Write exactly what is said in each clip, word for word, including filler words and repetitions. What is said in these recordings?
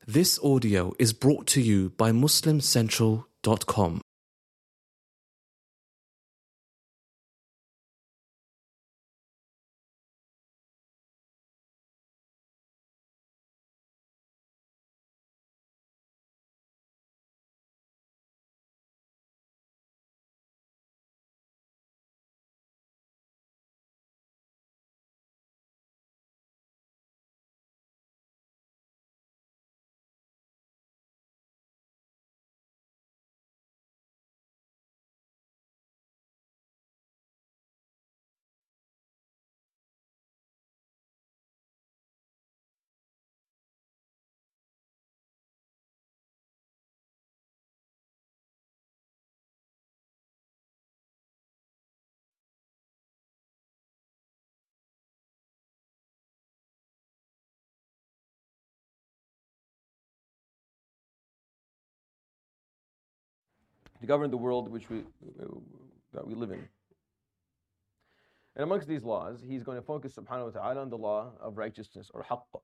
This audio is brought to you by Muslim Central dot com. To govern the world which we that we live in. And amongst these laws, he's going to focus subhanahu wa ta'ala on the law of righteousness or haqq.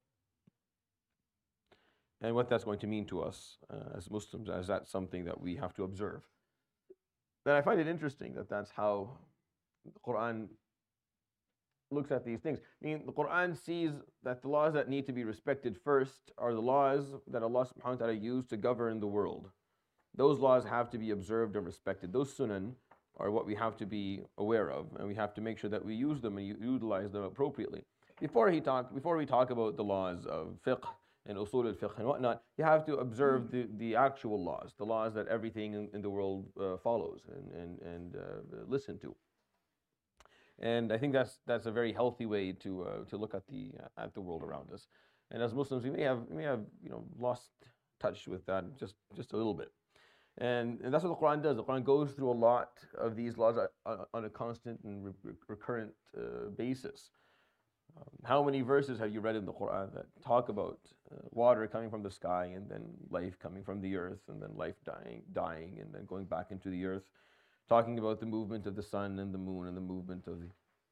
And what that's going to mean to us uh, as Muslims, as that's something that we have to observe. And I find it interesting that that's how the Quran looks at these things. I mean, the Quran sees that the laws that need to be respected first are the laws that Allah subhanahu wa ta'ala used to govern the world. Those laws have to be observed and respected. Those sunan are what we have to be aware of, and we have to make sure that we use them and utilize them appropriately. Before he talk, before we talk about the laws of fiqh and usul al-fiqh and whatnot, you have to observe the, the actual laws, the laws that everything in, in the world uh, follows and, and, and uh, listen to. And I think that's that's a very healthy way to uh, to look at the uh, at the world around us. And as Muslims, we may have we may have you know lost touch with that just just a little bit. And, and that's what the Quran does. The Quran goes through a lot of these laws on a constant and re recurrent uh, basis. Um, how many verses have you read in the Quran that talk about uh, water coming from the sky and then life coming from the earth and then life dying, dying and then going back into the earth, talking about the movement of the sun and the moon and the movement of the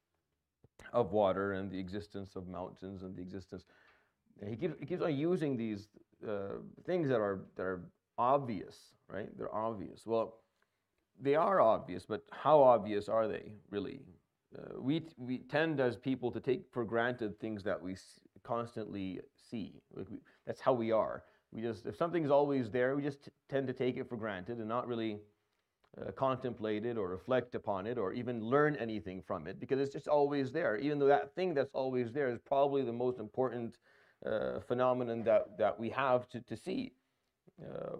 of water and the existence of mountains and the existence. And he keeps he keeps on using these uh, things that are that are obvious, right? They're obvious. Well, they are obvious, but how obvious are they really? Uh, we we tend as people to take for granted things that we constantly see. Like we, that's how we are. We just if something's always there, we just t tend to take it for granted and not really uh, contemplate it or reflect upon it or even learn anything from it because it's just always there. Even though that thing that's always there is probably the most important uh, phenomenon that that we have to to see. Uh,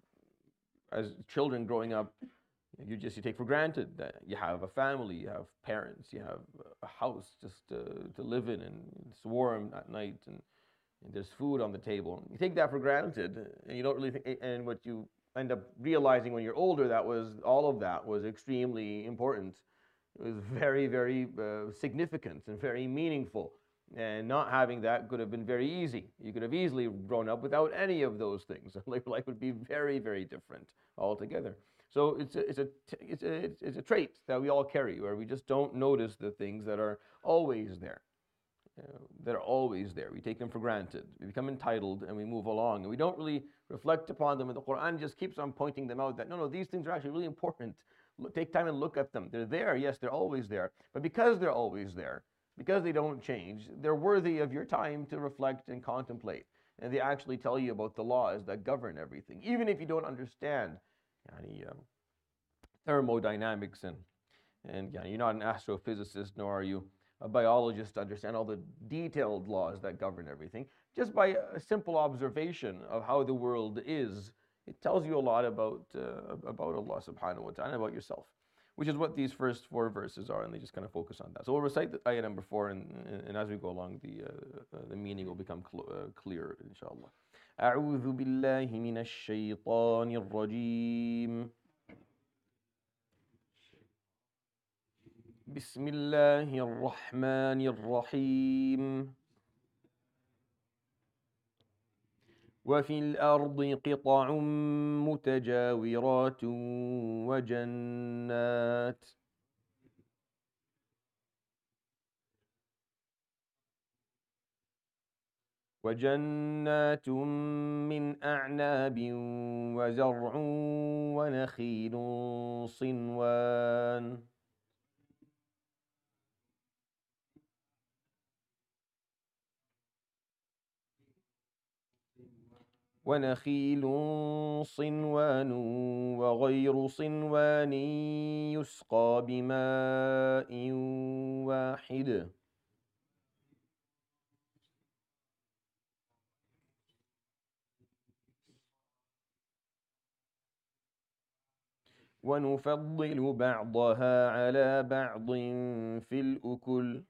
as children growing up, you just you take for granted that you have a family, you have parents, you have a house just to, to live in, and it's warm at night, and, and there's food on the table. You take that for granted, and you don't really think. And what you end up realizing when you're older, that was all of that was extremely important. It was very, very uh, significant and very meaningful. And not having that could have been very easy. You could have easily grown up without any of those things. Life would be very, very different altogether. So it's a, it's a, it's a, it's a trait that we all carry, where we just don't notice the things that are always there. Uh, that are always there. We take them for granted. We become entitled and we move along. And we don't really reflect upon them. And the Quran just keeps on pointing them out that, no, no, these things are actually really important. Look, take time and look at them. They're there. Yes, they're always there. But because they're always there, because they don't change, they're worthy of your time to reflect and contemplate. And they actually tell you about the laws that govern everything. Even if you don't understand yani, um, thermodynamics and, and yani, you're not an astrophysicist, nor are you a biologist to understand all the detailed laws that govern everything. Just by a simple observation of how the world is, it tells you a lot about, uh, about Allah subhanahu wa ta'ala, about yourself, which is what these first four verses are, and they just kind of focus on that. So we'll recite the ayah number four, and, and as we go along, the, uh, uh, the meaning will become cl uh, clear, inshallah. أعوذ بالله من الشيطان الرجيم بسم الله الرحمن الرحيم وفي الأرض قطع متجاورات وجنات وجنات من أعناب وزرع ونخيل صنوان ونخيل صنوان وغير صنوان يسقى بماء واحد ونفضل بعضها على بعض في الأكل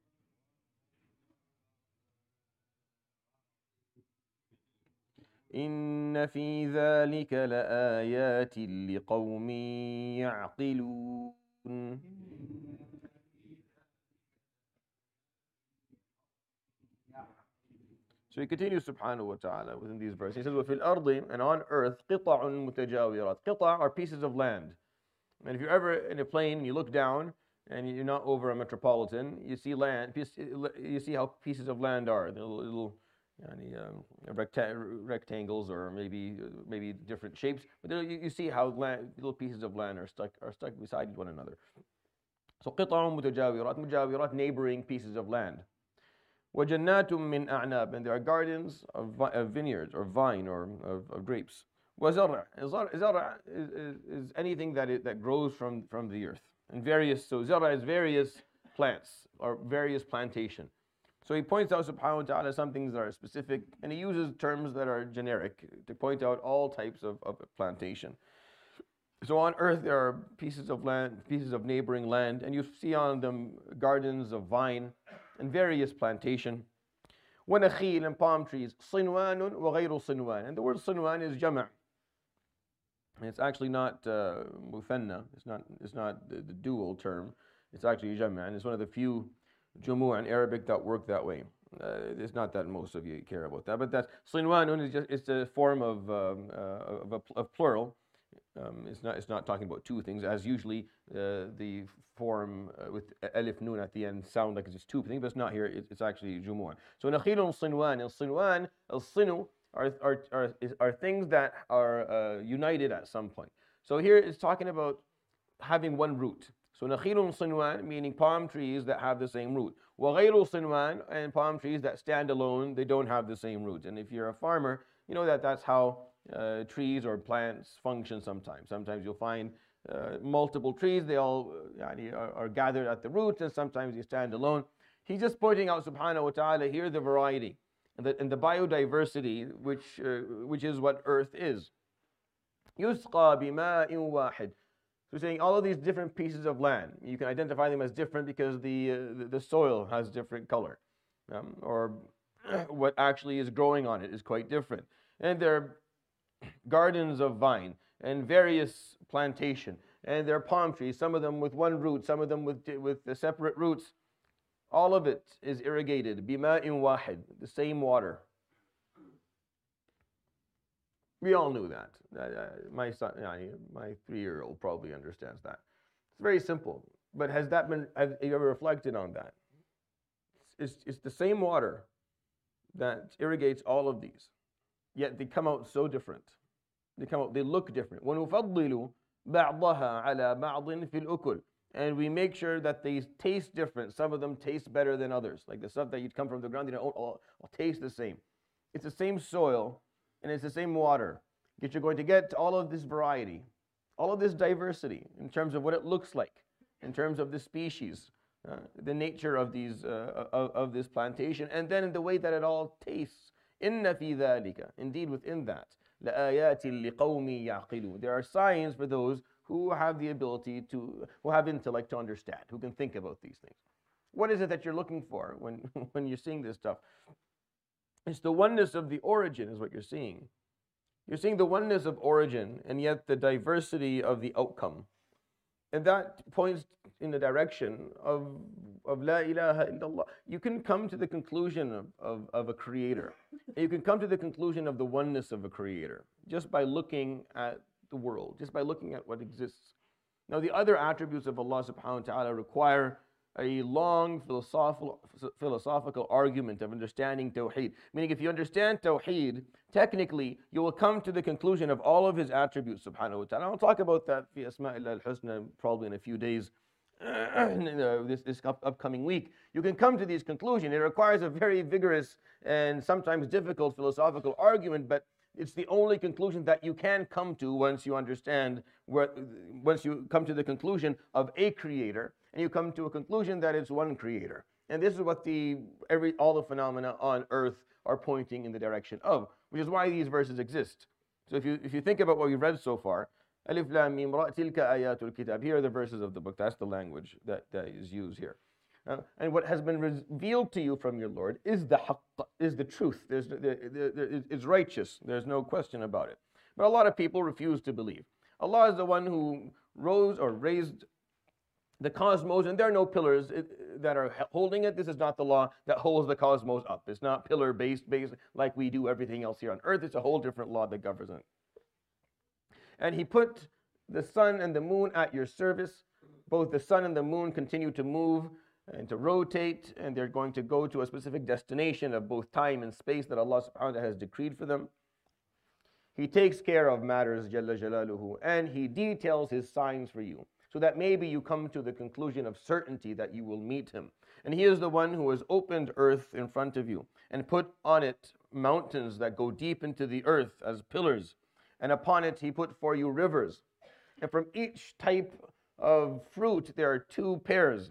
إن في ذلك لآيات لقوم يعقلون. So he continues subhanahu wa ta'ala within these verses. He says, وَفِي الْأَرْضِ, and on earth, قِطَعٌ مُتَجَاوِرَاتٌ. قِطَع are pieces of land. And if you're ever in a plane, you look down, and you're not over a metropolitan, you see land, you see how pieces of land are. They're little, little um, recta rectangles or maybe maybe different shapes. But you, you see how land, little pieces of land are stuck are stuck beside one another. So قِطَعٌ مُتَجَاوِرَاتٌ, مُجَاوِرَات, neighboring pieces of land. وَجَنَّاتٌ مِّنْ أَعْنَابٍ, and there are gardens of, of vineyards or vine or of, of grapes. وَزَرْعٌ, زَرْع is, is, is anything that, it, that grows from, from the earth. And various, so zara is various plants or various plantation. So he points out subhanahu wa ta'ala some things that are specific, and he uses terms that are generic to point out all types of, of plantation. So on earth there are pieces of land, pieces of neighboring land, and you see on them gardens of vine and various plantation. وَنَخِيلٍ, and palm trees. صِنْوَانٌ وَغَيْرُ صِنْوَانٍ, and the word صِنْوان is jama'. It's actually not uh, muthanna, it's not, it's not the, the dual term, it's actually jama', and it's one of the few jumu' in Arabic that work that way. Uh, it's not that most of you care about that, but that's صِنْوَانٌ is just, it's a form of, um, uh, of, a, of plural. Um, it's not. It's not talking about two things, as usually uh, the form uh, with alif nun at the end sound like it's just two things, but it's not here. It, it's actually jumu'an. So nakhilun sinwan, al sinwan, al sinu are are are, are things that are uh, united at some point. So here it's talking about having one root. So nakhilun sinwan, meaning palm trees that have the same root. Wa ghayru sinwan, and palm trees that stand alone, they don't have the same root. And if you're a farmer, you know that that's how Uh, trees or plants function sometimes. Sometimes you'll find uh, multiple trees, they all uh, are, are gathered at the roots, and sometimes you stand alone. He's just pointing out subhanahu wa ta'ala here the variety and the, and the biodiversity, which, uh, which is what earth is. يُسْقَى بِمَاءٍ وَاحِدٍ. So saying all of these different pieces of land, you can identify them as different because the, uh, the, the soil has different color. Um, or what actually is growing on it is quite different. And they're gardens of vine and various plantation, and there are palm trees, some of them with one root, some of them with, with the separate roots. All of it is irrigated, bima'in wahid, the same water. We all knew that. Uh, my son, my three-year-old probably understands that. It's very simple, but has that been, have you ever reflected on that? It's, it's the same water that irrigates all of these. Yet they come out so different. They come out, they look different. وَنُفَضِّلُ بَعْضَهَا عَلَى بَعْضٍ فِي الْأُكُلِ, and we make sure that they taste different. Some of them taste better than others. Like the stuff that you'd come from the ground, they don't all, all, all taste the same. It's the same soil, and it's the same water. Yet you're going to get all of this variety, all of this diversity in terms of what it looks like, in terms of the species, uh, the nature of, these, uh, of, of this plantation, and then in the way that it all tastes. Inna fi dhalika, indeed within that, لَآيَاتٍ لِقَوْمٍ يَعْقِلُونَ, there are signs for those who have the ability to, who have intellect to understand, who can think about these things. What is it that you're looking for when, when you're seeing this stuff? It's the oneness of the origin is what you're seeing. You're seeing the oneness of origin and yet the diversity of the outcome. And that points in the direction of, of La ilaha illallah. You can come to the conclusion of, of, of a creator. You can come to the conclusion of the oneness of a creator just by looking at the world, just by looking at what exists. Now the other attributes of Allah subhanahu wa ta'ala require a long philosophical, philosophical argument of understanding Tawheed. Meaning, if you understand Tawheed, technically, you will come to the conclusion of all of His attributes, subhanahu wa ta'ala. I'll talk about that fi Asma'illah al-Husna probably in a few days, this, this up, upcoming week. You can come to these conclusions. It requires a very vigorous and sometimes difficult philosophical argument, but it's the only conclusion that you can come to once you understand, where, once you come to the conclusion of a creator, and you come to a conclusion that it's one creator. And this is what the every all the phenomena on earth are pointing in the direction of, which is why these verses exist. So if you if you think about what we've read so far, Alif Lam Mim Ra Tilka Ayatul Kitab. Here are the verses of the book. That's the language that, that is used here. Uh, and what has been revealed to you from your Lord is the haqq, is the truth. There's, there, there, there, it's righteous. There's no question about it. But a lot of people refuse to believe. Allah is the one who rose or raised the cosmos, and there are no pillars that are holding it. This is not the law that holds the cosmos up. It's not pillar-based, based like we do everything else here on earth. It's a whole different law that governs it. And He put the sun and the moon at your service. Both the sun and the moon continue to move and to rotate, and they're going to go to a specific destination of both time and space that Allah subhanahu wa ta'ala has decreed for them. He takes care of matters, Jalla Jalaluhu, and He details His signs for you, so that maybe you come to the conclusion of certainty that you will meet Him. And He is the one who has opened earth in front of you and put on it mountains that go deep into the earth as pillars, and upon it He put for you rivers. And from each type of fruit there are two pairs.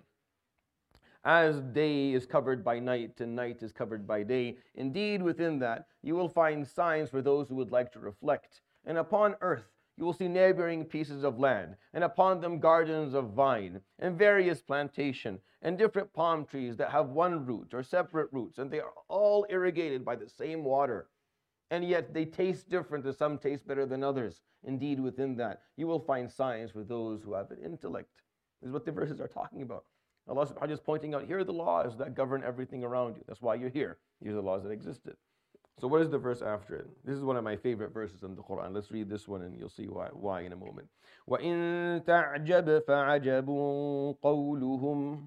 As day is covered by night and night is covered by day, indeed within that you will find signs for those who would like to reflect. And upon earth you will see neighboring pieces of land, and upon them gardens of vine, and various plantation, and different palm trees that have one root or separate roots, and they are all irrigated by the same water. And yet they taste different, and some taste better than others. Indeed within that you will find signs for those who have an intellect. This is what the verses are talking about. Allah subhanahu wa ta'ala is pointing out, here are the laws that govern everything around you. That's why you're here. These are the laws that existed. So what is the verse after it? This is one of my favorite verses in the Quran. Let's read this one and you'll see why, why in a moment. وَإِن تَعْجَبْ فَعَجَبٌ قَوْلُهُمْ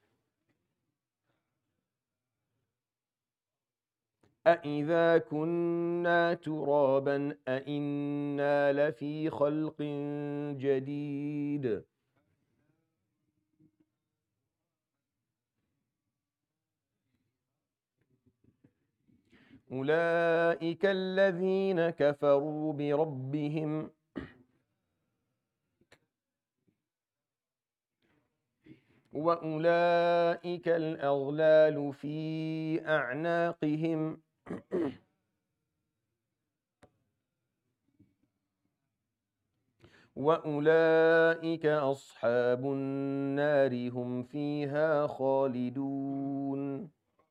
أَإِذَا كُنَّا تُرَابًا أَإِنَّا لَفِي خَلْقٍ جَدِيدٍ أولئك الذين كفروا بربهم وأولئك الأغلال في أعناقهم وأولئك أصحاب النار هم فيها خالدون.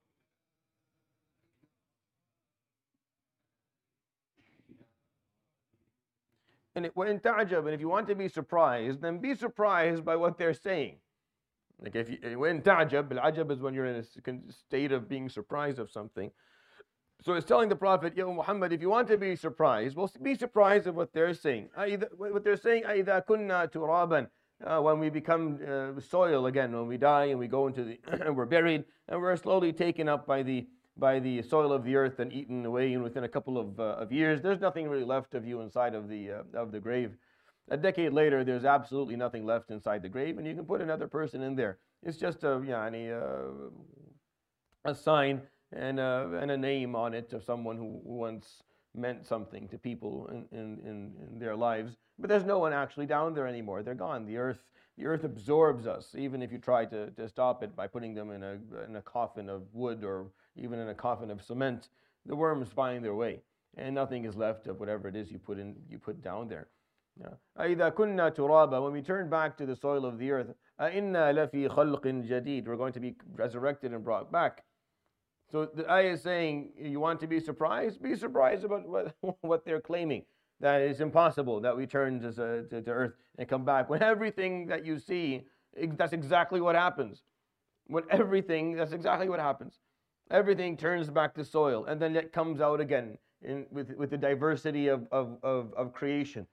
And when ta'jab, and if you want to be surprised, then be surprised by what they're saying. Like if you, when ta'jab, al-ajab is when you're in a state of being surprised of something. So it's telling the Prophet, Yo Muhammad, if you want to be surprised, well, be surprised of what they're saying. What they're saying, أَإِذَا كُنَّا تُرَابًا, when we become uh, soil again, when we die and we go into the, and we're buried, and we're slowly taken up by the by the soil of the earth and eaten away, and within a couple of, uh, of years, there's nothing really left of you inside of the, uh, of the grave. A decade later, there's absolutely nothing left inside the grave, and you can put another person in there. It's just a, yani, uh, a sign and a, and a name on it of someone who once meant something to people in, in, in, in their lives. But there's no one actually down there anymore. They're gone. The earth, the earth absorbs us, even if you try to, to stop it by putting them in a, in a coffin of wood or even in a coffin of cement. The worms find their way, and nothing is left of whatever it is you put in, you put down there. أَإِذَا كُنَّا تُرَابًا, when we turn back to the soil of the earth, أَإِنَّا لَفِي خَلْقٍ جَدِيدٍ, we're going to be resurrected and brought back. So the ayah is saying, you want to be surprised? Be surprised about what, what they're claiming, that it's impossible that we turn to, to, to earth and come back. When everything that you see, that's exactly what happens. When everything, that's exactly what happens. Everything turns back to soil, and then it comes out again in, with, with the diversity of, of, of, of creation.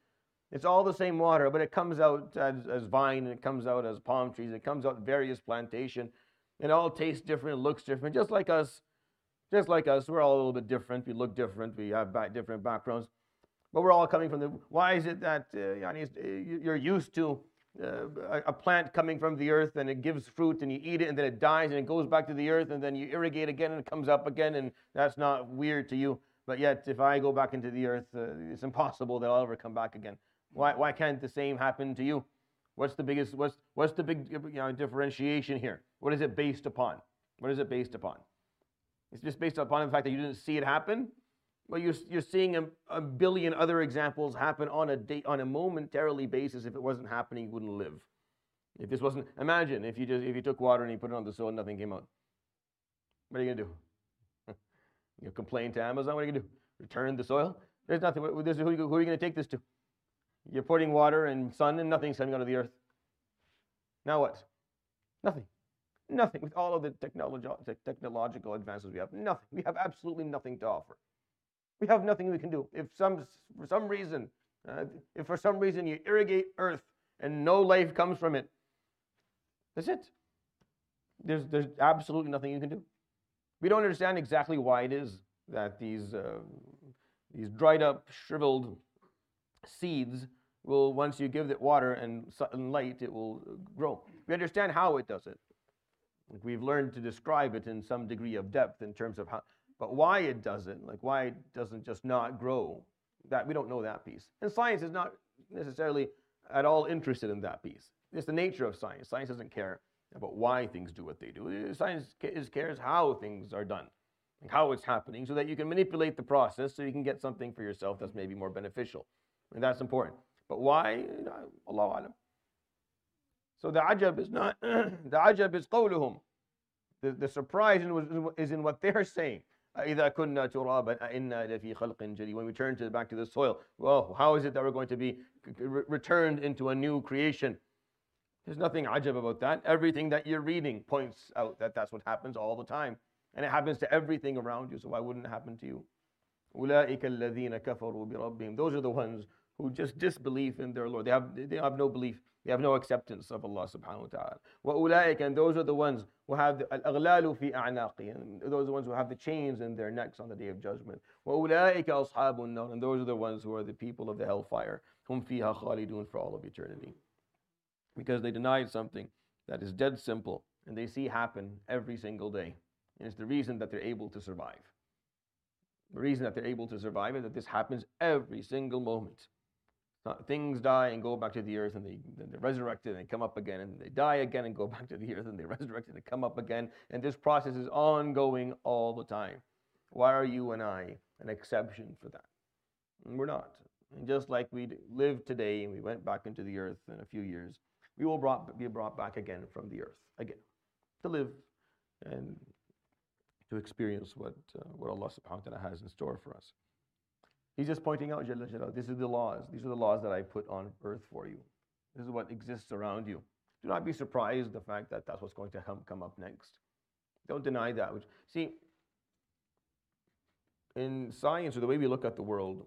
It's all the same water, but it comes out as, as vine, and it comes out as palm trees, it comes out various plantation. It all tastes different, looks different, just like us. Just like us, we're all a little bit different. We look different. We have back, different backgrounds, but we're all coming from the. Why is it that uh, yani, you're used to uh, a plant coming from the earth and it gives fruit and you eat it and then it dies and it goes back to the earth and then you irrigate again and it comes up again, and that's not weird to you? But yet, if I go back into the earth, uh, it's impossible that I'll ever come back again. Why? Why can't the same happen to you? What's the biggest? What's what's the big you know, differentiation here? What is it based upon? What is it based upon? It's just based upon the fact that you didn't see it happen. Well, you're, you're seeing a, a billion other examples happen on a day, on a momentarily basis. If it wasn't happening, you wouldn't live. If this wasn't, imagine if you just if you took water and you put it on the soil and nothing came out. What are you gonna do? You complain to Amazon? What are you gonna do? Return the soil? There's nothing. There's, who, who are you gonna take this to? You're putting water and sun and nothing's coming out of the earth. Now what? Nothing. Nothing. With all of the technology, technological advances we have, nothing. We have absolutely nothing to offer. We have nothing we can do. If some, for some reason, uh, if for some reason you irrigate earth and no life comes from it, that's it. There's, there's absolutely nothing you can do. We don't understand exactly why it is that these, uh, these dried up, shriveled seeds will, once you give it water and light, it will grow. We understand how it does it. We've learned to describe it in some degree of depth in terms of how, but why it doesn't, like why it doesn't just not grow, that we don't know that piece. And science is not necessarily at all interested in that piece. It's the nature of science. Science doesn't care about why things do what they do. Science cares how things are done, and how it's happening, so that you can manipulate the process so you can get something for yourself that's maybe more beneficial. And that's important. But why? Allahu Alam. So the ajab is not, the ajab is qawluhum. The, the surprise is in what they're saying. إِذَا كُنَّا تُرَابًا أَإِنَّا لَفِي خَلْقٍ جَدِيدٍ. When we turn to, back to the soil, well, how is it that we're going to be re returned into a new creation? There's nothing ajab about that. Everything that you're reading points out that that's what happens all the time. And it happens to everything around you, so why wouldn't it happen to you? أُولَٰئِكَ الَّذِينَ كَفَرُوا بِرَبِّهِمْ. Those are the ones who just disbelieve in their Lord. They have, they have no belief. They have no acceptance of Allah subhanahu wa ta'ala. وَأُولَٰئِكَ, and those are the ones who have the الْأَغْلَالُ فِي أَعْنَاقِهِمْ. Those are the ones who have the chains in their necks on the day of judgment. وَأُولَٰئِكَ أَصْحَابُ النَّارِ, and those are the ones who are the people of the hellfire. هُمْ فِيهَا خَالِدُونَ, for all of eternity. Because they denied something that is dead simple, and they see happen every single day. And it's the reason that they're able to survive. The reason that they're able to survive is that this happens every single moment. Things die and go back to the earth, and they, they're resurrected and they come up again, and they die again and go back to the earth, and they resurrected and come up again. And this process is ongoing all the time. Why are you and I an exception for that? And we're not. And just like we lived today and we went back into the earth in a few years, we will brought, be brought back again from the earth, again, to live and to experience what, uh, what Allah subhanahu wa ta'ala has in store for us. He's just pointing out, Jalla Jalla, this is the laws. These are the laws that I put on earth for you. This is what exists around you. Do not be surprised the fact that that's what's going to come, come up next. Don't deny that. Which, see, in science, or the way we look at the world,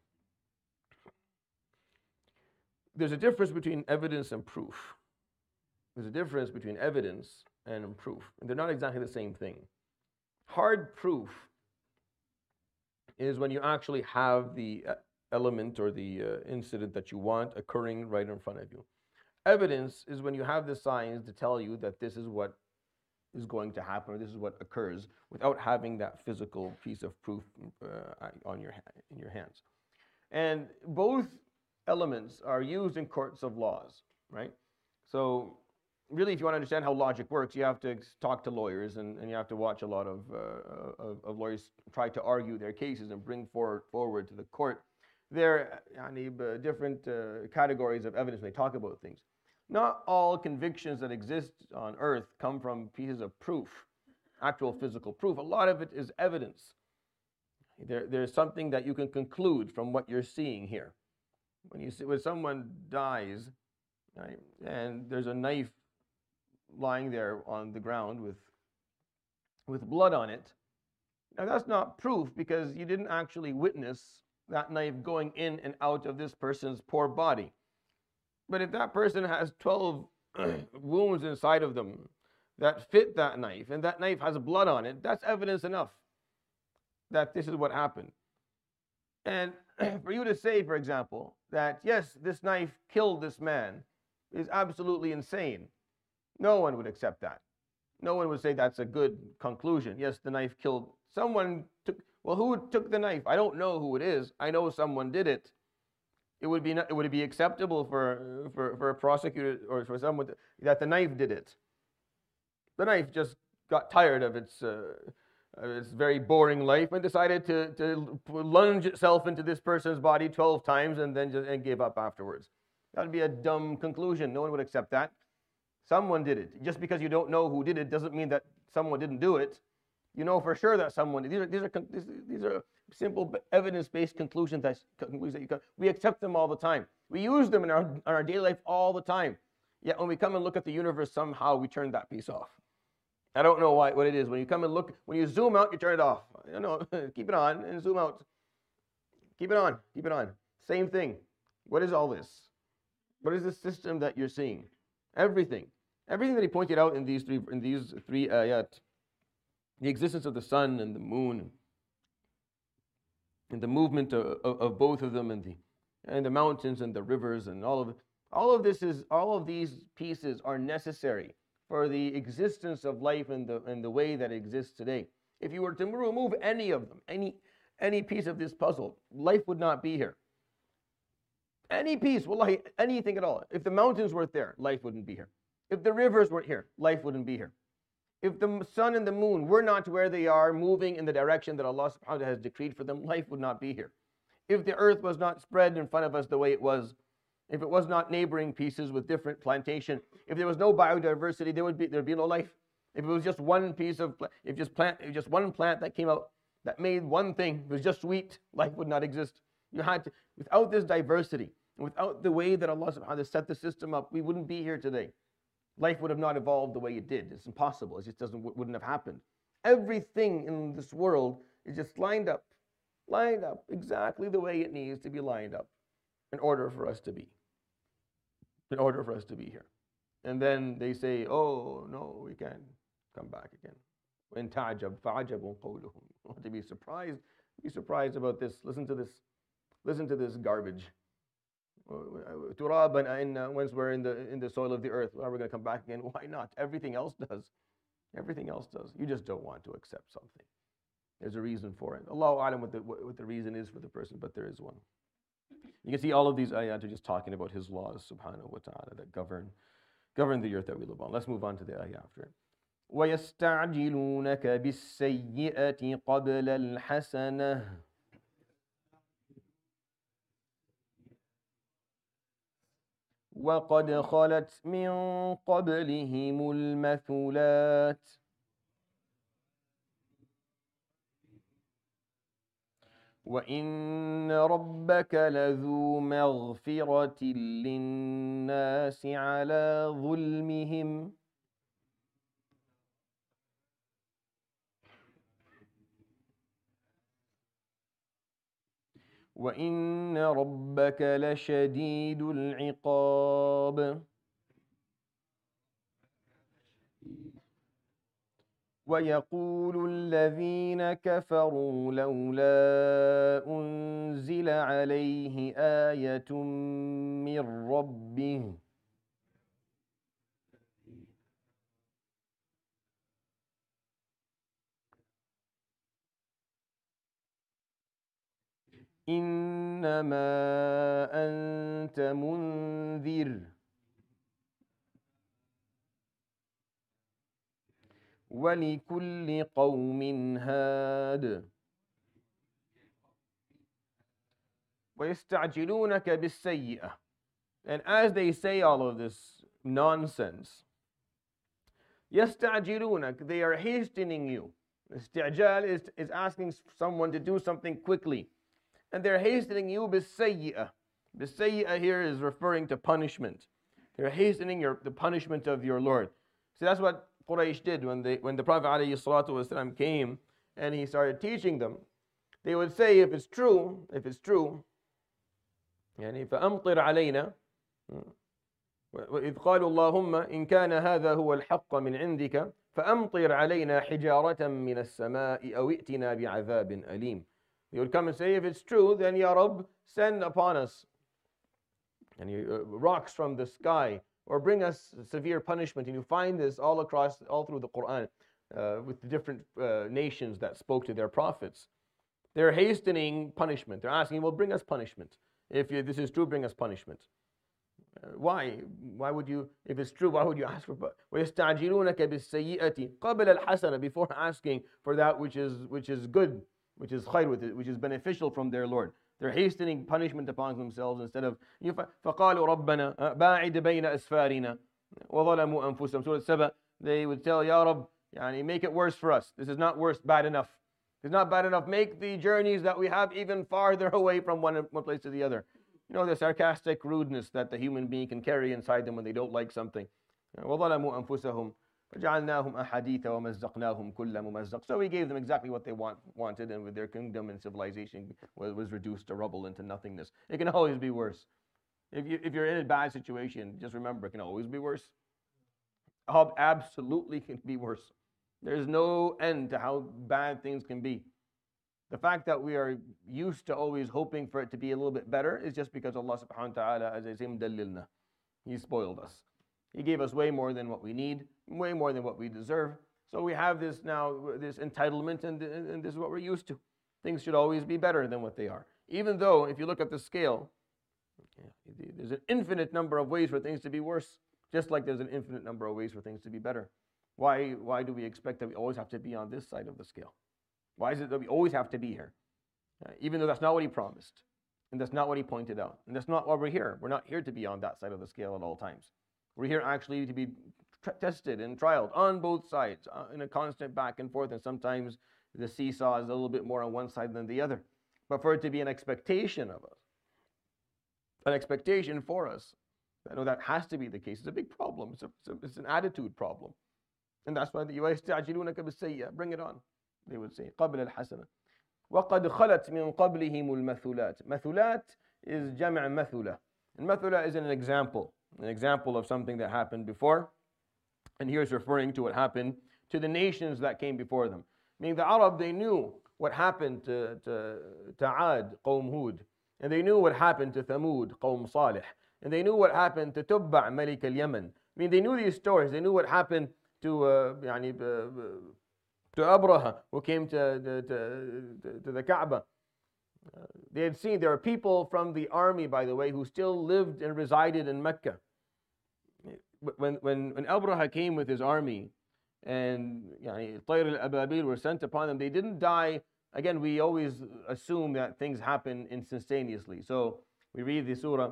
there's a difference between evidence and proof. There's a difference between evidence and proof. And they're not exactly the same thing. Hard proof is when you actually have the element or the uh, incident that you want occurring right in front of you. Evidence is when you have the signs to tell you that this is what is going to happen, or this is what occurs, without having that physical piece of proof uh, on your, in your hands. And both elements are used in courts of laws, right? So really, if you want to understand how logic works, you have to talk to lawyers, and, and you have to watch a lot of, uh, of, of lawyers try to argue their cases and bring forward, forward to the court their uh, different uh, categories of evidence when they talk about things. Not all convictions that exist on earth come from pieces of proof, actual physical proof. A lot of it is evidence. There, there's something that you can conclude from what you're seeing here. When, you see, when someone dies, right, and there's a knife lying there on the ground with, with blood on it. Now that's not proof, because you didn't actually witness that knife going in and out of this person's poor body. But if that person has twelve wounds inside of them that fit that knife, and that knife has blood on it, that's evidence enough that this is what happened. And for you to say, for example, that yes, this knife killed this man is absolutely insane. No one would accept that. No one would say that's a good conclusion. Yes, the knife killed. Someone took, well, who took the knife? I don't know who it is. I know someone did it. It would be, not, would it be acceptable for, for, for a prosecutor or for someone to, that the knife did it? The knife just got tired of its, uh, its very boring life and decided to, to lunge itself into this person's body twelve times and then just and gave up afterwards. That would be a dumb conclusion. No one would accept that. Someone did it. Just because you don't know who did it doesn't mean that someone didn't do it. You know for sure that someone did. These are, these are, these are simple evidence-based conclusions that, conclusions that you can, we accept them all the time. We use them in our, in our daily life all the time. Yet when we come and look at the universe, somehow we turn that piece off. I don't know why, what it is. When you come and look, when you zoom out, you turn it off. You know, keep it on and zoom out. Keep it on, keep it on. Same thing. What is all this? What is this system that you're seeing? Everything. Everything that he pointed out in these three, in these three ayat, the existence of the sun and the moon, and the movement of, of, of both of them, and the and the mountains and the rivers, and all of it, all of this is all of these pieces are necessary for the existence of life and the and the way that it exists today. If you were to remove any of them, any any piece of this puzzle, life would not be here. Any piece, wallahi, anything at all. If the mountains weren't there, life wouldn't be here. If the rivers weren't here, life wouldn't be here. If the sun and the moon were not where they are, moving in the direction that Allah subhanahu wa ta'ala has decreed for them, life would not be here. If the earth was not spread in front of us the way it was, if it was not neighboring pieces with different plantation, if there was no biodiversity, there would be there'd be no life. If it was just one piece of, if just plant, if just one plant that came out that made one thing, it was just wheat, life would not exist. You had to, without this diversity, and without the way that Allah subhanahu wa ta'ala set the system up, we wouldn't be here today. Life would have not evolved the way it did. It's impossible. It just doesn't, wouldn't have happened. Everything in this world is just lined up, lined up exactly the way it needs to be lined up in order for us to be, in order for us to be here. And then they say, oh, no, we can't come back again. When ta'jab, fa'ajabun qawluhum. To be surprised, be surprised about this. Listen to this. Listen to this garbage. Turaban, once we're in the in the soil of the earth, are we going to come back again? Why not? Everything else does. Everything else does. You just don't want to accept something. There's a reason for it. Allahu a'lam what the what the reason is for the person, but there is one. You can see all of these ayat are just talking about His laws, subhanahu wa ta'ala, that govern govern the earth that we live on. Let's move on to the ayat after it. وَيَسْتَعْجِلُونَكَ بِالسَّيِّئَةِ قَبْلَ الْحَسَنَةِ وَقَدْ خَلَتْ مِنْ قَبْلِهِمُ الْمَثُلَاتِ وَإِنَّ رَبَّكَ لَذُو مَغْفِرَةٍ لِلنَّاسِ عَلَى ظُلْمِهِمْ وَإِنَّ رَبَّكَ لَشَدِيدُ الْعِقَابِ وَيَقُولُ الَّذِينَ كَفَرُوا لَوْلَا أُنزِلَ عَلَيْهِ آيَةٌ مِّن رَّبِّهِ إِنَّمَا أَنتَ مُنذِرٌ وَلِكُلِّ قَوْمٍ هَادٍ وَيَسْتَعْجِلُونَكَ بِالسَّيِّئَةِ. And as they say all of this nonsense, يَسْتَعْجِلُونَك, they are hastening you. Isti'jal is, is asking someone to do something quickly. And they're hastening you بِالسَّيِّئَةِ. Bis-sayyi'ah here is referring to punishment. They're hastening your, the punishment of your Lord. See, that's what Quraysh did when, they, when the Prophet ﷺ came and he started teaching them. they would say, if it's true, if it's true, يعني فأمطر علينا وإذ قالوا اللهم إن كان هذا هو الحق من عندك فأمطر علينا حجارة من السماء أو ائتنا بعذاب أليم. They would come and say, if it's true, then Ya Rabb, send upon us and you, uh, rocks from the sky, or bring us severe punishment. And you find this all across, all through the Quran, uh, with the different uh, nations that spoke to their prophets. They're hastening punishment. They're asking, well, bring us punishment. If you, this is true, bring us punishment. Uh, why? Why would you, if it's true, why would you ask for وَيَسْتَعْجِلُونَكَ بِالسَّيِّئَةِ قَبْلَ الْحَسَنَةِ, before asking for that which is which is good, which is khayr with it, which is beneficial from their Lord. They're hastening punishment upon themselves instead of فَقَالُوا رَبَّنَا بَاعِدْ بَيْنَ أَسْفَارِنَا وَظَلَمُوا أَنفُسَهُم. Surah Saba, they would tell, Ya Rabb, yani, make it worse for us. This is not worse, bad enough. It's not bad enough. Make the journeys that we have even farther away from one, one place to the other. You know, the sarcastic rudeness that the human being can carry inside them when they don't like something. وَظَلَمُوا أَنفُسَهُم فَجَعَلْنَاهُمْ أَحَادِيثَ وَمَزَّقْنَاهُم كُلَّ مُمَزَّقٍ. So we gave them exactly what they want, wanted, and with their kingdom and civilization was, was reduced to rubble, into nothingness. It can always be worse. If, you, if you're in a bad situation, just remember, it can always be worse. It absolutely can be worse. There's no end to how bad things can be. The fact that we are used to always hoping for it to be a little bit better is just because Allah subhanahu wa ta'ala, as I say, mdallilna. He spoiled us. He gave us way more than what we need, way more than what we deserve. So we have this now, this entitlement, and, and this is what we're used to. Things should always be better than what they are. Even though, if you look at the scale, there's an infinite number of ways for things to be worse, just like there's an infinite number of ways for things to be better. Why, why do we expect that we always have to be on this side of the scale? Why is it that we always have to be here? Uh, even though that's not what He promised, and that's not what He pointed out, and that's not why we're here. We're not here to be on that side of the scale at all times. We're here actually to be tr- tested and trialed on both sides, uh, in a constant back and forth, and sometimes the seesaw is a little bit more on one side than the other. But for it to be an expectation of us, an expectation for us, I know that has to be the case. It's a big problem. It's, a, it's, a, it's an attitude problem. And that's why the وَيَسْتَعْجِلُونَكَ بِالسَّيِّئَةِ, bring it on, they would say. قَبْلَ الْحَسَنَةِ وَقَدْ خَلَتْ مِنْ قَبْلِهِمُ الْمَثُلَاتِ. Mathulat is جمع مثلة. And مثلة is an example. An example of something that happened before. And here it's referring to what happened to the nations that came before them. Meaning the Arab, they knew what happened to, to, to Ad, Qawm Hud. And they knew what happened to Thamud, Qawm Salih. And they knew what happened to Tubba' Malik al-Yaman. I mean, they knew these stories. They knew what happened to uh, يعني, uh, to Abraha, who came to, to, to, to the Kaaba. Uh, they had seen, there are people from the army, by the way, who still lived and resided in Mecca. When, when, when Abraha came with his army, and يعني, Tayr al-Ababil were sent upon them, they didn't die. Again, we always assume that things happen instantaneously. So we read the surah,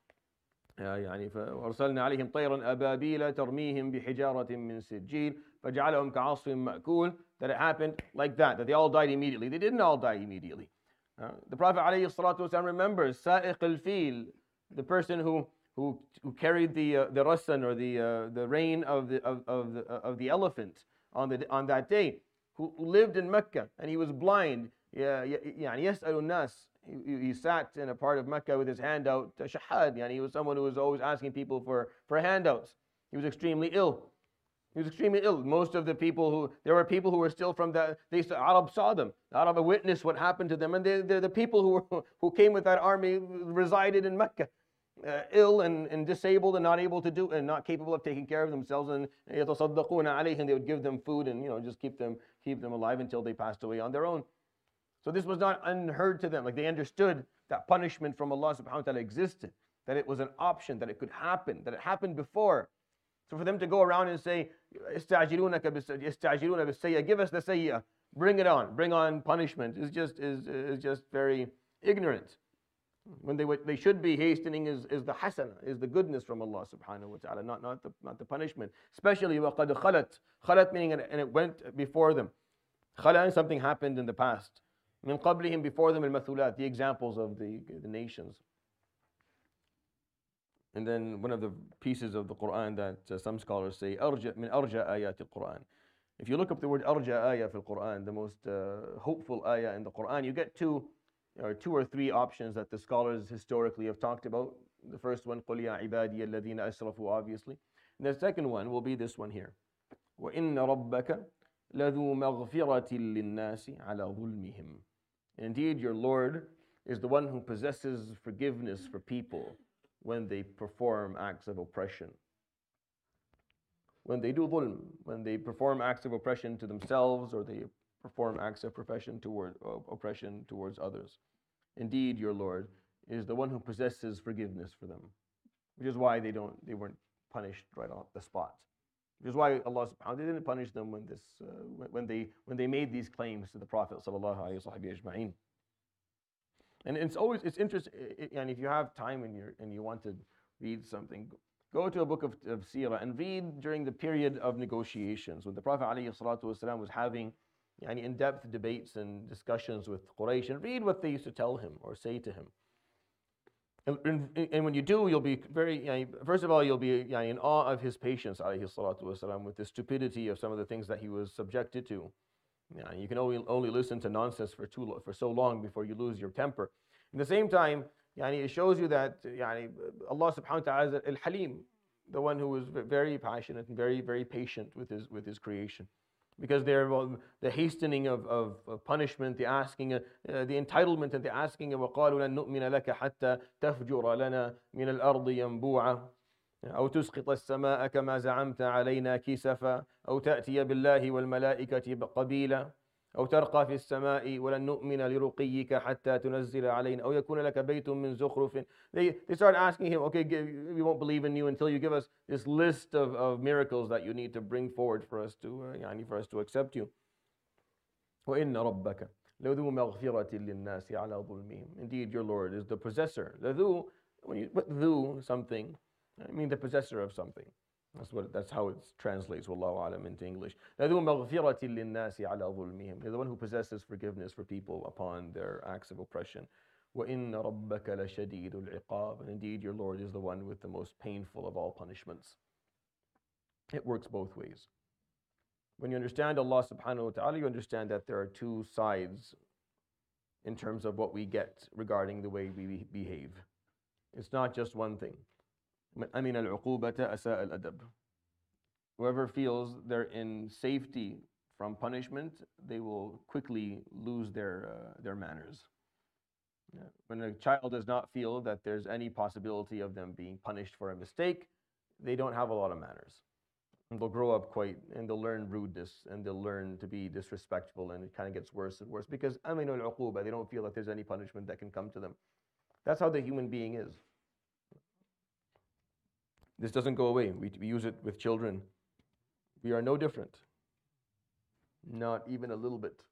يعني فأرسلنا عليهم طيرا أبابيل ترميهم بحجارة من سجيل فجعلهم كعصف مأكول, that it happened like that, that they all died immediately. They didn't all die immediately. Uh, the Prophet ﷺ remembers Sa'iq al-Fil, the person who who who carried the uh, the rasan, or the uh, the rein of the of, of the of the elephant on the on that day, who, who lived in Mecca, and he was blind. Yeah, yeah, يسأل الناس. He, he sat in a part of Mecca with his hand out, shahad, yani he was someone who was always asking people for, for handouts. He was extremely ill. He was extremely ill. Most of the people who, there were people who were still from that, they the Arab saw them. The Arab witnessed what happened to them, and they, they're the people who were, who came with that army resided in Mecca, uh, ill and, and disabled and not able to do, and not capable of taking care of themselves, and يَتَصَدَّقُونَ عَلَيْهِمْ, they would give them food and, you know, just keep them, keep them alive until they passed away on their own. So this was not unheard to them. Like, they understood that punishment from Allah subhanahu wa ta'ala existed, that it was an option, that it could happen, that it happened before. So for them to go around and say, يَسْتَعْجِلُونَ بِالسَّيِّئَةِ, give us the sayyah, bring it on, bring on punishment, is just is, is just very ignorant. When they they should be hastening is, is the hasana, is the goodness from Allah subhanahu wa ta'ala, not, not, the, not the punishment. Especially وَقَدْ خَلَتْ, khalat meaning, and it went before them. Khala, something happened in the past. من قبلهم, before them, المثلات, the examples of the, the nations. And then one of the pieces of the Quran that uh, some scholars say, أرجع من أرجع آيات القرآن, If you look up the word arja ayah في Quran, the most uh, hopeful ayah in the Quran, you get two or two or three options that the scholars historically have talked about. The first one, قُلْ يَا عِبَادِيَ الَّذِينَ أَسْرَفُوا, obviously. And the second one will be this one here. وَإِنَّ رَبَّكَ لَذُو مَغْفِرَةٍ لِلنَّاسِ عَلَى ظُلْمِهِمْ. Indeed, your Lord is the one who possesses forgiveness for people when they perform acts of oppression. When they do dhulm, when they perform acts of oppression to themselves, or they perform acts of oppression toward, uh, oppression towards others. Indeed, your Lord is the one who possesses forgiveness for them, which is why they don't, they weren't punished right off the spot. Which is why Allah subhanahu wa ta'ala didn't punish them when this, uh, when they, when they made these claims to the Prophet sallallahu alaihi wasallam. And it's always, it's interesting, and if you have time and you and you want to read something, go to a book of, of Seerah and read during the period of negotiations when the Prophet ﷺ was having yani, in-depth debates and discussions with Quraysh, and read what they used to tell him or say to him. And, and, and when you do, you'll be very, yani, first of all, you'll be yani, in awe of his patience ﷺ, with the stupidity of some of the things that he was subjected to. Yani, you can only, only listen to nonsense for, too, for so long before you lose your temper. At the same time, Yani it shows you that yani, Allah subhanahu wa ta'ala is al-Halim, the one who is very passionate and very, very patient with his, with his creation. Because they're well, the hastening of, of, of punishment, the asking, uh, the entitlement and the asking of وَقَالُوا لَن نُؤْمِنَ لَكَ حَتَّى تَفْجُرَ لَنَا مِنَ الْأَرْضِ يَنْبُوعًا أو تسقط السماء كما زعمت علينا كسفا أو تأتي بالله والملائكة قبيلا أو ترقى في السماء ولن نؤمن لرقيك حتى تنزل علينا أو يكون لك بيت من زخرف. They, they start asking him, okay, we won't believe in you until you give us this list of, of miracles that you need to bring forward for us to, uh, يعني for us to accept you. وإن ربك لذو مغفرة للناس على ظلمهم. Indeed, your Lord is the possessor. لذو, when you put ذو something, I mean the possessor of something. That's what. That's how it translates, wallahu alam, into English. لَذُو مَغْفِرَةٍ لِلنَّاسِ عَلَى ظُلْمِهِمْ. They're the one who possesses forgiveness for people upon their acts of oppression. وَإِنَّ رَبَّكَ لَشَدِيدُ الْعِقَابِ. And indeed, your Lord is the one with the most painful of all punishments. It works both ways. When you understand Allah subhanahu wa ta'ala, you understand that there are two sides in terms of what we get regarding the way we behave. It's not just one thing. أَمِنَ الْعُقُوبَةَ أَسَاءَ الْأَدَبِ. Whoever feels they're in safety from punishment, they will quickly lose their, uh, their manners. Yeah. When a child does not feel that there's any possibility of them being punished for a mistake, they don't have a lot of manners. And they'll grow up quite, and they'll learn rudeness, and they'll learn to be disrespectful, and it kind of gets worse and worse because أَمِنَ الْعُقُوبَةِ, they don't feel that there's any punishment that can come to them. That's how the human being is. This doesn't go away. We, we use it with children. We are no different. Not even a little bit.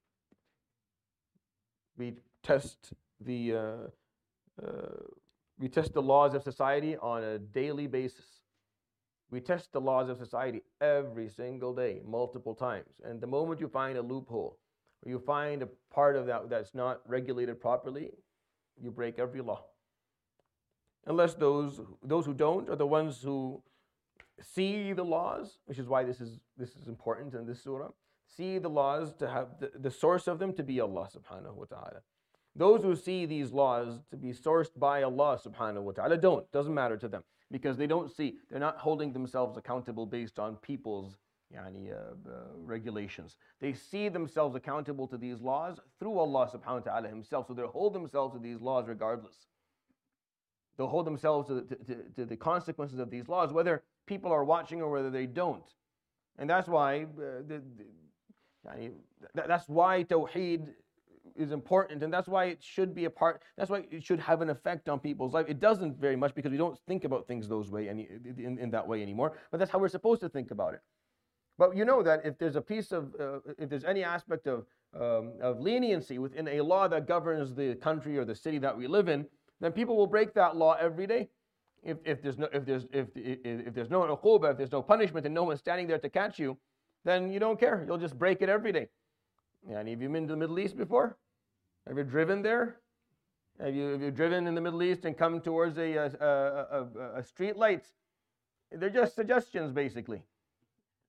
We test the uh, uh, we test the laws of society on a daily basis. We test the laws of society every single day, multiple times. And the moment you find a loophole, or you find a part of that that's not regulated properly, you break every law. Unless those those who don't are the ones who see the laws, which is why this is this is important in this surah. See the laws to have the, the source of them to be Allah subhanahu wa ta'ala. Those who see these laws to be sourced by Allah subhanahu wa ta'ala don't. Doesn't matter to them because they don't see, they're not holding themselves accountable based on people's yani, uh, uh, regulations. They see themselves accountable to these laws through Allah subhanahu wa ta'ala himself. So they hold themselves to these laws regardless. They'll hold themselves to the, to, to the consequences of these laws, whether people are watching or whether they don't. And that's why uh, the, the, that's why Tawheed is important, and that's why it should be a part, that's why it should have an effect on people's life. It doesn't very much because we don't think about things those way any, in, in that way anymore, but that's how we're supposed to think about it. But you know that if there's a piece of, uh, if there's any aspect of, um, of leniency within a law that governs the country or the city that we live in, then people will break that law every day. If, if there's no if there's if, if if there's no uquba, if there's no punishment, and no one's standing there to catch you, then you don't care. You'll just break it every day. Yeah, any of you been to the Middle East before? Have you driven there? Have you have you driven in the Middle East and come towards a a, a, a, a street light? They're just suggestions, basically.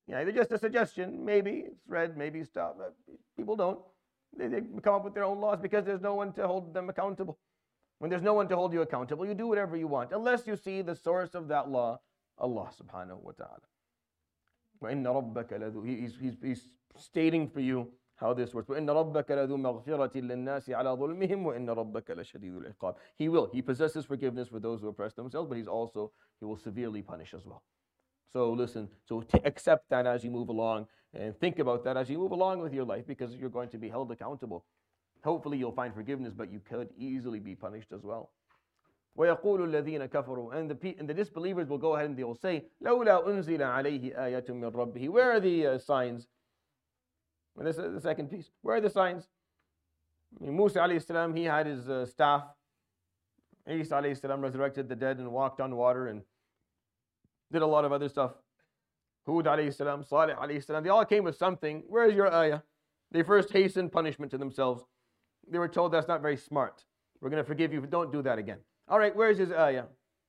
Yeah, they're just a suggestion. Maybe it's read, maybe stop. People don't. They, they come up with their own laws because there's no one to hold them accountable. When there's no one to hold you accountable, you do whatever you want, unless you see the source of that law, Allah subhanahu wa ta'ala. وَإِنَّ رَبَّكَ لَذُو he's, he's, he's stating for you how this works. وَإِنَّ رَبَّكَ لَذُو مَغْفِرَةٍ لِلنَّاسِ عَلَى ظُلْمِهِمْ وَإِنَّ رَبَّكَ لَشَدِيدُ الْعِقَابِ He will. He possesses forgiveness for those who oppress themselves, but he's also, he will severely punish as well. So listen, so t- accept that as you move along, and think about that as you move along with your life, because you're going to be held accountable. Hopefully you'll find forgiveness, but you could easily be punished as well. وَيَقُولُ الَّذِينَ كَفَرُوا and the, and the disbelievers will go ahead and they will say, لَوْلَا أُنزِلَ عَلَيْهِ آيَةٌ مِّن رَبِّهِ Where are the uh, signs? And this is the second piece. Where are the signs? I mean, Musa alayhi salam, he had his uh, staff. Isa alayhi salam resurrected the dead and walked on water and did a lot of other stuff. Hud alayhi salam, Salih alayhi salam, they all came with something. Where is your ayah? They first hastened punishment to themselves. They were told that's not very smart. We're going to forgive you if you don't do that again. All right, where's his ayah?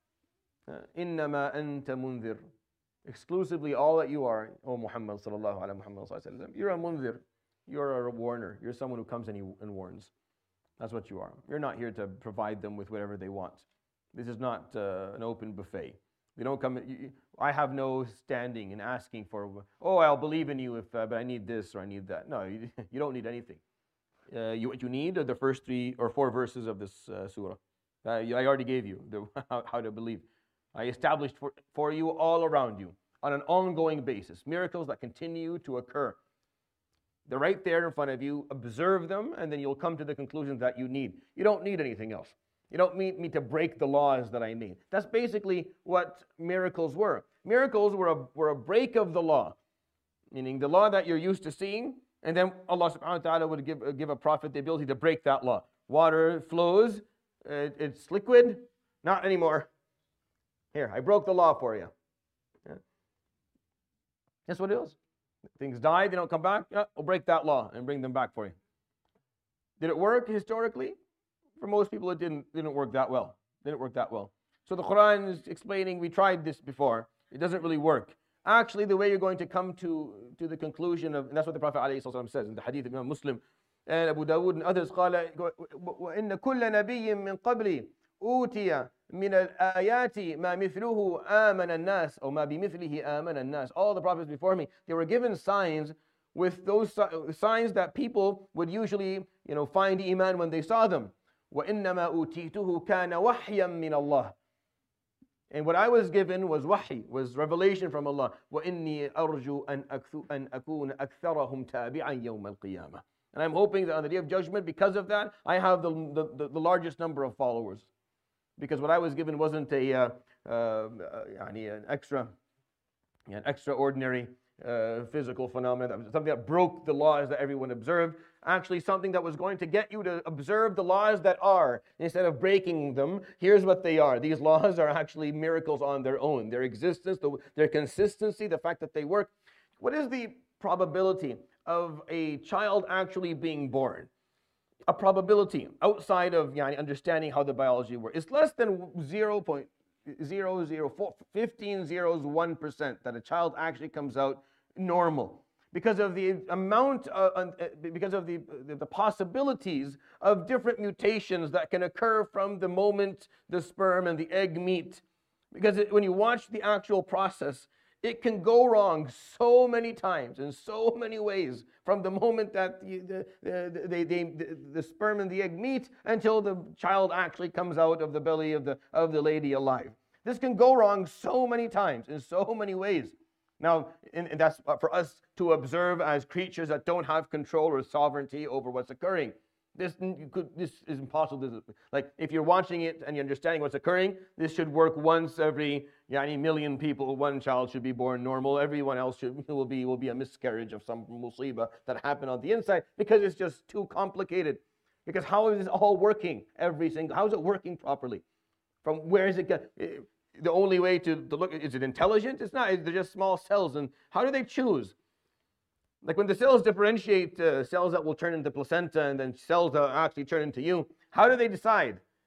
إِنَّمَا أَنْتَ مُنذِرٌ Exclusively all that you are, O Muhammad sallallahu alaihi Muhammad sallallahu alaihi wasallam, you're a munzir. You're a warner. You're someone who comes and, he, and warns. That's what you are. You're not here to provide them with whatever they want. This is not uh, an open buffet. They don't come. You, I have no standing in asking for. Oh, I'll believe in you if, uh, but I need this or I need that. No, you, you don't need anything. Uh, you, what you need are the first three or four verses of this uh, surah. Uh, I already gave you the, how, how to believe. I established for, for you all around you on an ongoing basis. Miracles that continue to occur. They're right there in front of you. Observe them, and then you'll come to the conclusions that you need. You don't need anything else. You don't need me to break the laws that I made. That's basically what miracles were. Miracles were a, were a break of the law, meaning the law that you're used to seeing, and then Allah subhanahu wa ta'ala would give, uh, give a prophet the ability to break that law. Water flows, uh, it's liquid, not anymore. Here, I broke the law for you. Yeah. That's what it is. Things die, they don't come back, yeah, we'll break that law and bring them back for you. Did it work historically? For most people, it didn't, didn't work that well. Didn't work that well. So the Quran is explaining, we tried this before. It doesn't really work. Actually, the way you're going to come to, to the conclusion of, and that's what the Prophet ﷺ says in the hadith of Imam Muslim and Abu Dawood and others, قال وَإِنَّ كُلَّ نَبِيٍّ مِّن قَبْلِ أُوتِيَ مِنَ الْآيَاتِ مَا مِثْلُهُ آمَنَ النَّاسِ or مَا بِمِثْلِهِ آمَنَ النَّاسِ All the prophets before me, they were given signs with those signs that people would usually, you know, find iman when they saw them. وَإِنَّمَا أُوتِيتُهُ كَانَ وَحْيًا مِّنَ اللَّهِ And what I was given was wahi, was revelation from Allah. وَإِنِّي أَرْجُو أَنْ أَكُونَ أَكْثَرَهُمْ تَابِعًا يَوْمَ الْقِيَامَةِ And I'm hoping that on the Day of Judgment, because of that, I have the, the, the largest number of followers. Because what I was given wasn't a, uh, uh, an extra, an extraordinary uh, physical phenomenon, something that broke the laws that everyone observed. Actually, something that was going to get you to observe the laws that are, instead of breaking them. Here's what they are. These laws are actually miracles on their own. Their existence, the, their consistency, the fact that they work. What is the probability of a child actually being born? A probability outside of yani, understanding how the biology works. It's less than zero point zero zero four, fifteen zeros, one percent that a child actually comes out normal. Because of the amount, uh, uh, because of the, the, the possibilities of different mutations that can occur from the moment the sperm and the egg meet. Because it, when you watch the actual process, it can go wrong so many times in so many ways from the moment that the, the, the, the, the sperm and the egg meet until the child actually comes out of the belly of the, of the lady alive. This can go wrong so many times in so many ways. Now, and that's for us to observe as creatures that don't have control or sovereignty over what's occurring. This, you could, this is impossible. Like, if you're watching it and you're understanding what's occurring, this should work once every yani, million people. One child should be born normal. Everyone else should, will, be, will be a miscarriage of some musibah that happened on the inside, because it's just too complicated. Because how is this all working? Every single, how is it working properly? From where is it going? The only way to, to look, is it intelligent? It's not. They're just small cells. And how do they choose? Like when the cells differentiate uh, cells that will turn into placenta and then cells that actually turn into you, how do they decide?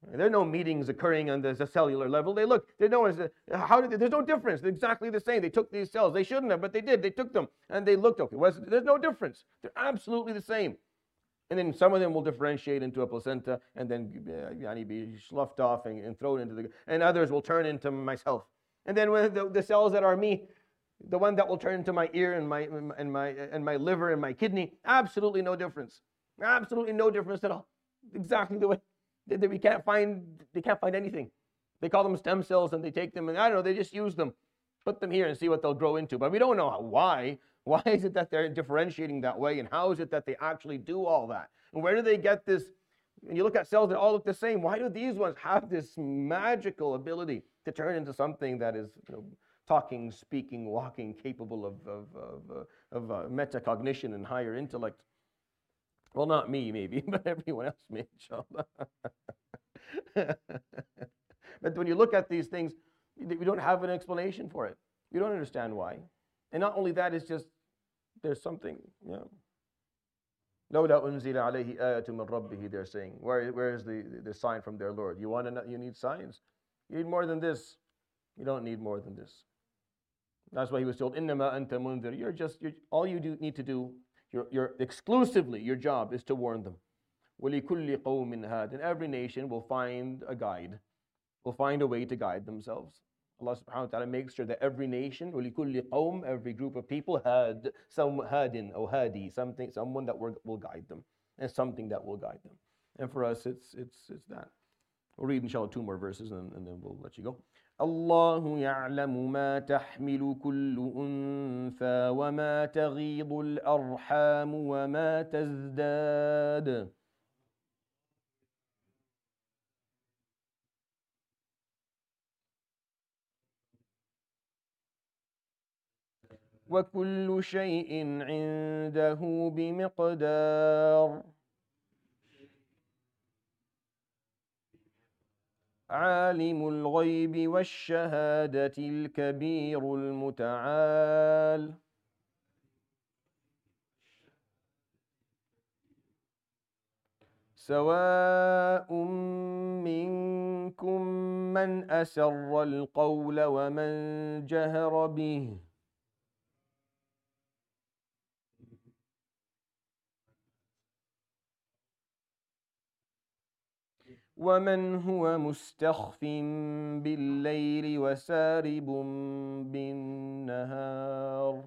There are no meetings occurring on the cellular level. They look, there's no, how did they, there's no difference. They're exactly the same. They took these cells. They shouldn't have, but they did. They took them and they looked okay. Well, there's no difference. They're absolutely the same. And then some of them will differentiate into a placenta and then uh, be sloughed off and, and thrown into the, and others will turn into myself. And then when the, the cells that are me, the one that will turn into my ear and my, and my, and my liver and my kidney, absolutely no difference. Absolutely no difference at all. Exactly the way. They, we can't find, they can't find anything. They call them stem cells and they take them and I don't know, they just use them. Put them here and see what they'll grow into. But we don't know how, why. Why is it that they're differentiating that way? And how is it that they actually do all that? And where do they get this? And you look at cells that all look the same. Why do these ones have this magical ability to turn into something that is, you know, talking, speaking, walking, capable of, of, of, uh, of uh, metacognition and higher intellect? Well, not me, maybe, but everyone else may, inshallah. But when you look at these things, we don't have an explanation for it. We don't understand why. And not only that, it's just, there's something, yeah. لولا أنزل عليه آية من ربه, they're saying. Where, where is the, the sign from their Lord? You want to know, you need signs. You need more than this. You don't need more than this. That's why he was told, إنما أنت منذر. You're just, you're, all you do, need to do, you're, you're exclusively, your job is to warn them. وَلِكُلِّ قَوْمٍ هَادٍ. And every nation will find a guide, will find a way to guide themselves. Allah subhanahu wa ta'ala makes sure that every nation, وَلِكُلِّ قَوْمٍ, every group of people, had some hadin or hadi, something, someone that will guide them, and something that will guide them. And for us, it's it's it's that. We'll read inshallah two more verses and, and then we'll let you go. الله يعلم ما تحمل كل أنثى وما تغيض الأرحام وما تزداد. وكل شيء عنده بمقدار. عالم الغيب والشهادة الكبير المتعال. سواء منكم من أسر القول ومن جهر به. ومن هو مستخف بالليل وسارب بالنهار.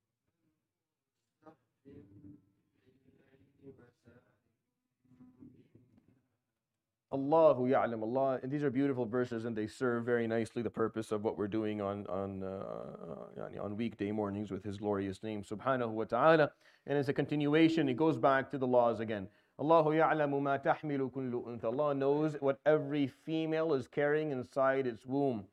Allahu ya'lam. Allah, and these are beautiful verses and they serve very nicely the purpose of what we're doing on on uh, on weekday mornings with His glorious name subhanahu wa ta'ala. And it's a continuation, it goes back to the laws again. Allahu ya'lamu ma tahmilu kullu untha. Allah knows what every female is carrying inside its womb.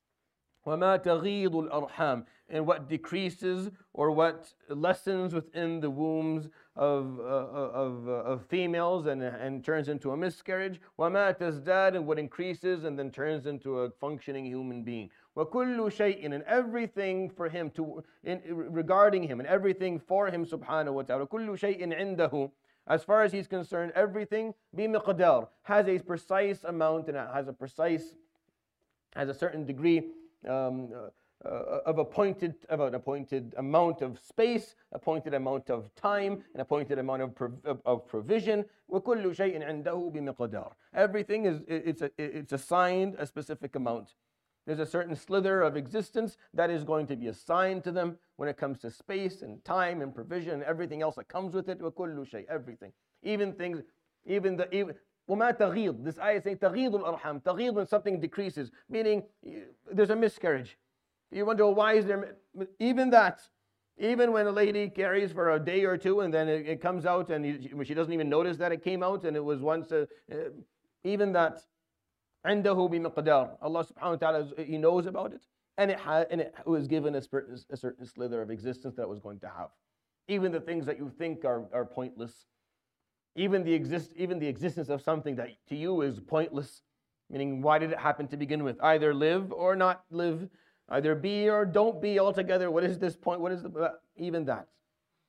وَمَا تَغِيضُ الْأَرْحَامِ, and what decreases or what lessens within the wombs of, uh, of, uh, of females and, and turns into a miscarriage. وَمَا تَزْدَادُ, and what increases and then turns into a functioning human being. وَكُلُّ شَيْءٍ, and everything for him, to in, regarding him, and everything for him subhanahu wa ta'ala. كُلُّ شَيْءٍ عِنْدَهُ, as far as he's concerned, everything بِمِقْدَارٍ, has a precise amount and has a precise, has a certain degree Um, uh, uh, of appointed of an appointed amount of space, appointed amount of time, an appointed amount of, prov of, of provision. وَكُلُّ شَيْءٍ عِنْدَهُ بِمِقْدَارٍ. Everything is it's a, it's assigned a specific amount. There's a certain slither of existence that is going to be assigned to them when it comes to space and time and provision and everything else that comes with it. وَكُلُّ شَيْءٍ, everything, even things, even the even. وَمَا تَغِيض, this ayah is saying تَغِيضُ الْأَرْحَامِ. تَغِيض, when something decreases, meaning there's a miscarriage. You wonder, well, why is there, even that, even when a lady carries for a day or two and then it, it comes out and he, she doesn't even notice that it came out and it was once, a, uh, even that, عِنْدَهُ بِمِقْدَارٍ. Allah subhanahu wa ta'ala, He knows about it, and it, ha, and it was given a certain, a certain slither of existence that it was going to have. Even the things that you think are, are pointless, Even the, exist, even the existence of something that to you is pointless, meaning why did it happen to begin with? Either live or not live, either be or don't be altogether. What is this point? What is the, even that?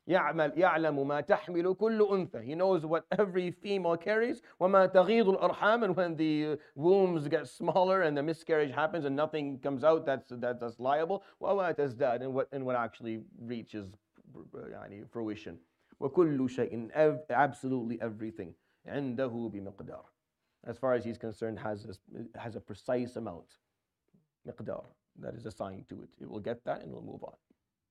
يعمل يعلم ما تحمل كل أنثى. He knows what every female carries. وما تغيض الأرحام, and when the wombs get smaller and the miscarriage happens and nothing comes out, that's that's, that's liable. وما تزداد, and what and what actually reaches يعني fruition. وكل شيء, absolutely everything, عنده بمقدار. As far as he's concerned, has a, has a precise amount, مقدار, that is assigned to it. It will get that and it will move on.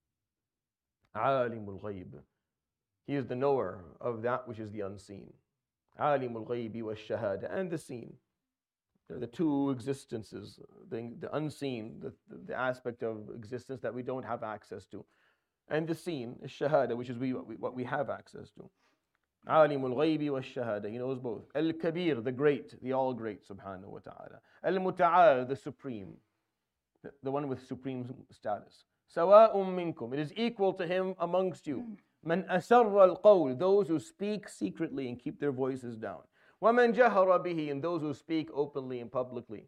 عالم الغيب. He is the knower of that which is the unseen. عالم الغيب والشهادة, and the seen. They're the two existences, the, the unseen, the, the aspect of existence that we don't have access to, and the seen, الشهادة, which is we, what we have access to. عالم الغيب والشهادة, he knows both. الكبير, the great, the all great, subhanahu wa ta'ala. المتعال, the supreme, the, the one with supreme status. سواء منكم, it is equal to him amongst you. من أسر القول, those who speak secretly and keep their voices down. ومن جهر به, and those who speak openly and publicly.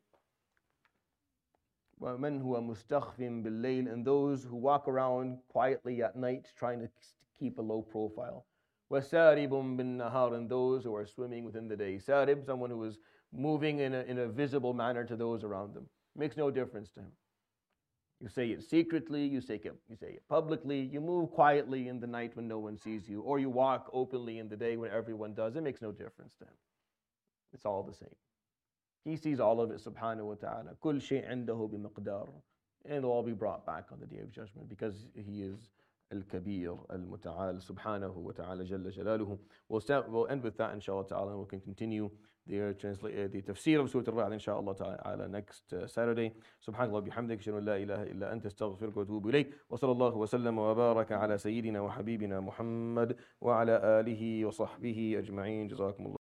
ومن هو مستخف بالليل, and those who walk around quietly at night trying to keep a low profile. وسارب بالنهار, and those who are swimming within the day. Sarib, someone who is moving in a, in a visible manner to those around them. Makes no difference to him. You say it secretly, you say it, you say it publicly, you move quietly in the night when no one sees you, or you walk openly in the day when everyone does. It makes no difference to him. It's all the same. He sees all of it, subhanahu wa ta'ala. كل شيء عنده بمقدار. And it'll all be brought back on the Day of Judgment because he is Al-Kabir, Al-Muta'al, subhanahu wa ta'ala, jalla jalaluhu. We'll, start, we'll end with that, inshallah ta'ala, and we can continue the, translate, uh, the tafsir of Surah Al-Ra'd, inshallah ta'ala, next uh, Saturday. Subhanallah bihamdik, shanu la ilaha illa anta astaghfiruka wa atubu ilayk. Wa sallallahu wa sallam wa baraka ala sayyidina wa habibina Muhammad wa ala alihi wa sahbihi ajma'in. Jazakumullah.